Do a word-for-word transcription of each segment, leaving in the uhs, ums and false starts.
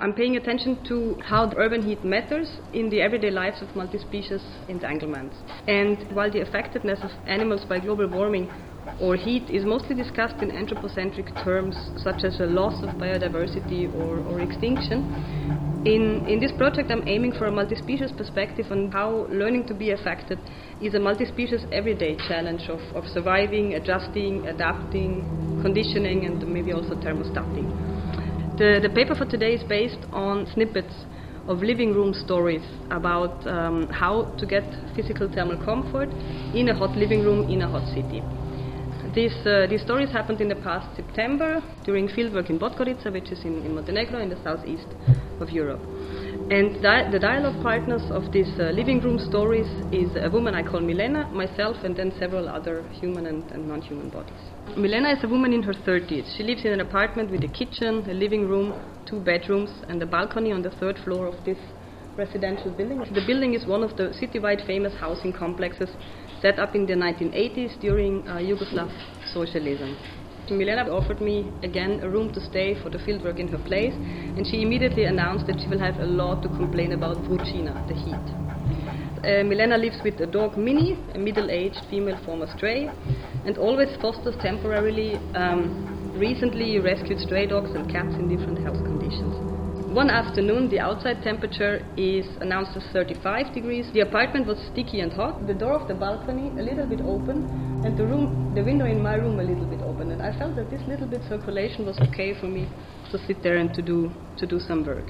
I'm paying attention to how the urban heat matters in the everyday lives of multi-species entanglements. And while the effectiveness of animals by global warming or heat is mostly discussed in anthropocentric terms such as a loss of biodiversity or, or extinction, in, in this project I'm aiming for a multi-species perspective on how learning to be affected is a multi-species everyday challenge of, of surviving, adjusting, adapting, conditioning, and maybe also thermostating. The, the paper for today is based on snippets of living room stories about um, how to get physical thermal comfort in a hot living room in a hot city. These, uh, these stories happened in the past September during fieldwork in Podgorica, which is in, in Montenegro in the southeast of Europe. And di- the dialogue partners of these uh, living room stories is a woman I call Milena, myself, and then several other human and, and non-human bodies. Milena is a woman in her thirties. She lives in an apartment with a kitchen, a living room, two bedrooms, and a balcony on the third floor of this residential building. The building is one of the citywide famous housing complexes set up in the nineteen eighties during uh, Yugoslav socialism. Milena offered me again a room to stay for the fieldwork in her place, and she immediately announced that she will have a lot to complain about vrućina, the heat. Uh, Milena lives with a dog Minnie, a middle-aged female former stray, and always fosters temporarily um, recently rescued stray dogs and cats in different health conditions. One afternoon, the outside temperature is announced as thirty-five degrees. The apartment was sticky and hot. The door of the balcony a little bit open, and the room, the window in my room a little bit open. And I felt that this little bit circulation was okay for me to sit there and to do to do some work.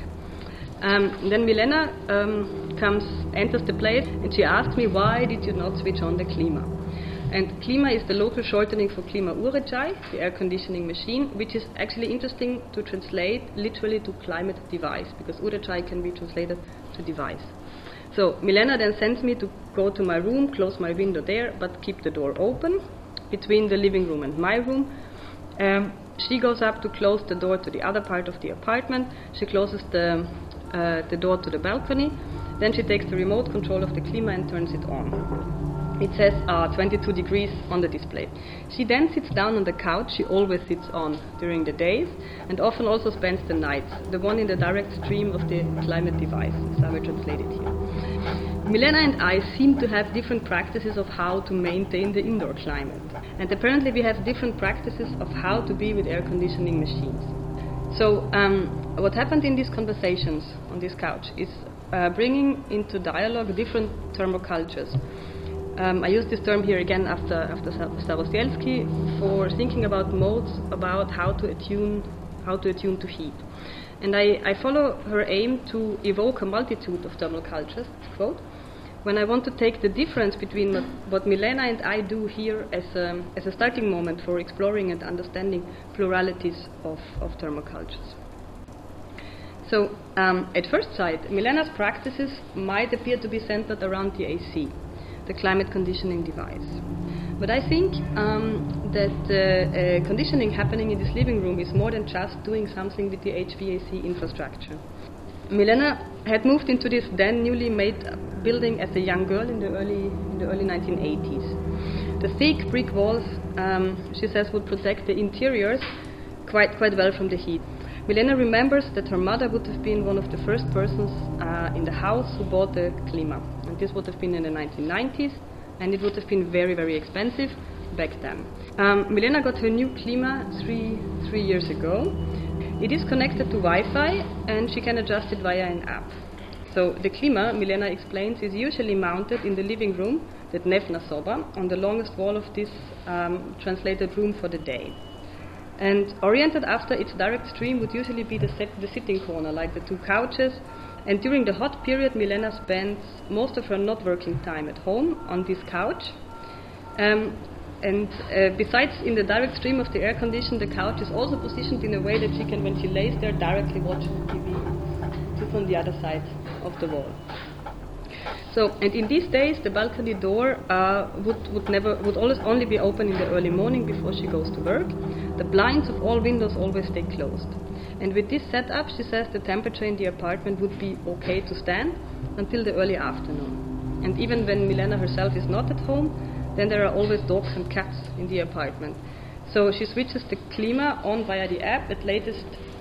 Um, then Milena um, comes, enters the place, and she asks me, why did you not switch on the klima? And klima is the local shortening for klima uređaj, the air conditioning machine, which is actually interesting to translate literally to climate device, because uređaj can be translated to device. So Milena then sends me to go to my room, close my window there, but keep the door open between the living room and my room. Um, she goes up to close the door to the other part of the apartment. She closes the, uh, the door to the balcony. Then she takes the remote control of the klima and turns it on. It says uh, twenty-two degrees on the display. She then sits down on the couch she always sits on during the days, and often also spends the nights, the one in the direct stream of the climate device, as I will translate it here. Milena and I seem to have different practices of how to maintain the indoor climate. And apparently we have different practices of how to be with air conditioning machines. So um, what happened in these conversations on this couch is uh, bringing into dialogue different thermocultures. Um, I use this term here again after after Starosielski for thinking about modes about how to attune how to attune to heat, and I, I follow her aim to evoke a multitude of thermal cultures. Quote, when I want to take the difference between what, what Milena and I do here as a, as a starting moment for exploring and understanding pluralities of, of thermal cultures. So um, at first sight, Milena's practices might appear to be centered around the A C, the climate conditioning device. But I think um, that uh, uh, conditioning happening in this living room is more than just doing something with the H V A C infrastructure. Milena had moved into this then newly made building as a young girl in the early in the early nineteen eighties. The thick brick walls, um, she says, would protect the interiors quite quite well from the heat. Milena remembers that her mother would have been one of the first persons uh, in the house who bought the klima. And this would have been in the nineteen nineties, and it would have been very, very expensive back then. Um, Milena got her new klima three, three years ago. It is connected to Wi-Fi, and she can adjust it via an app. So the klima, Milena explains, is usually mounted in the living room, the dnevna soba, on the longest wall of this um, translated room for the day. And oriented after its direct stream would usually be the, set, the sitting corner, like the two couches. And during the hot period, Milena spends most of her not working time at home on this couch. Um, and uh, besides in the direct stream of the air condition, the couch is also positioned in a way that she can, when she lays there, directly watch T V just on the other side of the wall. So, and in these days, the balcony door uh, would, would never would always only be open in the early morning before she goes to work. The blinds of all windows always stay closed. And with this setup, she says the temperature in the apartment would be okay to stand until the early afternoon. And even when Milena herself is not at home, then there are always dogs and cats in the apartment. So she switches the klima on via the app at latest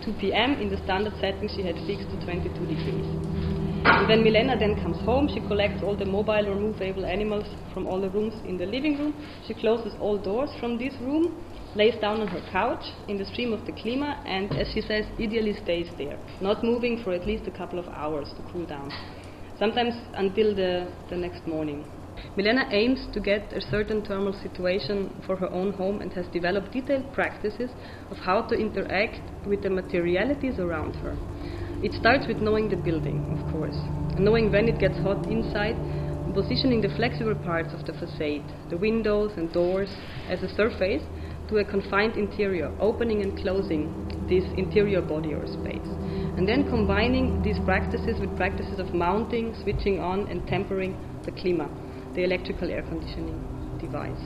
two p m in the standard setting she had fixed to twenty-two degrees. And when Milena then comes home, she collects all the mobile or movable animals from all the rooms in the living room. She closes all doors from this room, lays down on her couch in the stream of the klima, and, as she says, ideally stays there, not moving for at least a couple of hours to cool down, sometimes until the, the next morning. Milena aims to get a certain thermal situation for her own home and has developed detailed practices of how to interact with the materialities around her. It starts with knowing the building, of course, knowing when it gets hot inside, positioning the flexible parts of the facade, the windows and doors, as a surface to a confined interior, opening and closing this interior body or space, and then combining these practices with practices of mounting, switching on and tempering the klima, the electrical air conditioning device.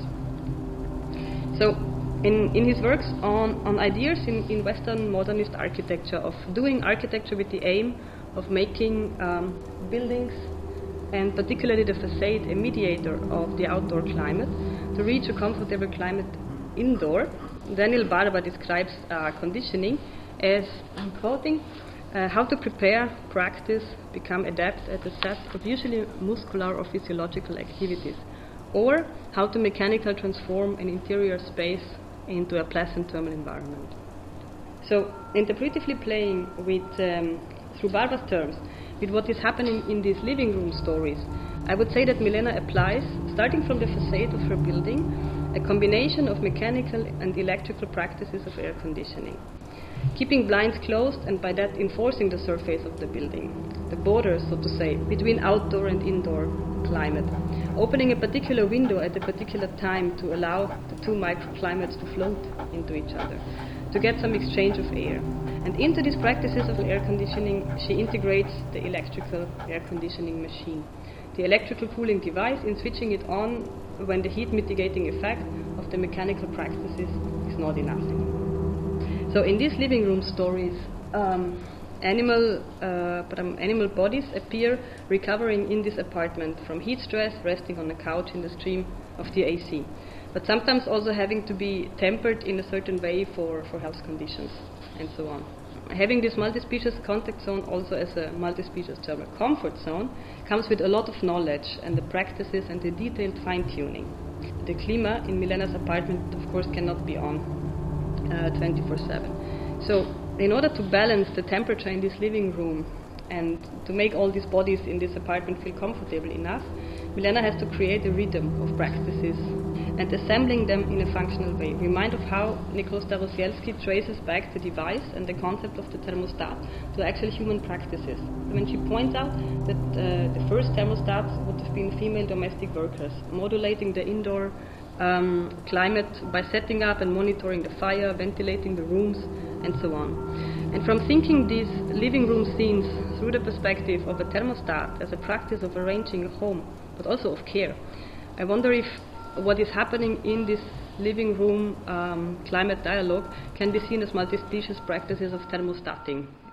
So, in, in his works on, on ideas in, in Western modernist architecture, of doing architecture with the aim of making um, buildings, and particularly the facade, a mediator of the outdoor climate, to reach a comfortable climate indoor, Daniel Barba describes uh, conditioning as, I'm quoting, Uh, how to prepare, practice, become adept at a set of usually muscular or physiological activities, or how to mechanically transform an interior space into a pleasant thermal environment. So, interpretively playing with, um, through Barba's terms, with what is happening in these living room stories, I would say that Milena applies, starting from the facade of her building, a combination of mechanical and electrical practices of air conditioning, keeping blinds closed and by that enforcing the surface of the building, the borders, so to say, between outdoor and indoor climate, opening a particular window at a particular time to allow the two microclimates to float into each other, to get some exchange of air. And into these practices of air conditioning, she integrates the electrical air conditioning machine, the electrical cooling device, in switching it on when the heat mitigating effect of the mechanical practices is not enough anymore. So in these living room stories, um, animal, uh, but, um, animal bodies appear recovering in this apartment from heat stress, resting on a couch in the stream of the A C, but sometimes also having to be tempered in a certain way for, for health conditions, and so on. Having this multi-species contact zone also as a multi-species thermal comfort zone comes with a lot of knowledge and the practices and the detailed fine-tuning. The klima in Milena's apartment, of course, cannot be on Uh, twenty-four seven. So, in order to balance the temperature in this living room and to make all these bodies in this apartment feel comfortable enough, Milena has to create a rhythm of practices and assembling them in a functional way. Remind of how Nicole Starosielski traces back the device and the concept of the thermostat to actual human practices. When she points out that uh, the first thermostats would have been female domestic workers, modulating the indoor Um, climate by setting up and monitoring the fire, ventilating the rooms, and so on. And from thinking these living room scenes through the perspective of a thermostat as a practice of arranging a home, but also of care, I wonder if what is happening in this living room um, climate dialogue can be seen as multi-species practices of thermostating.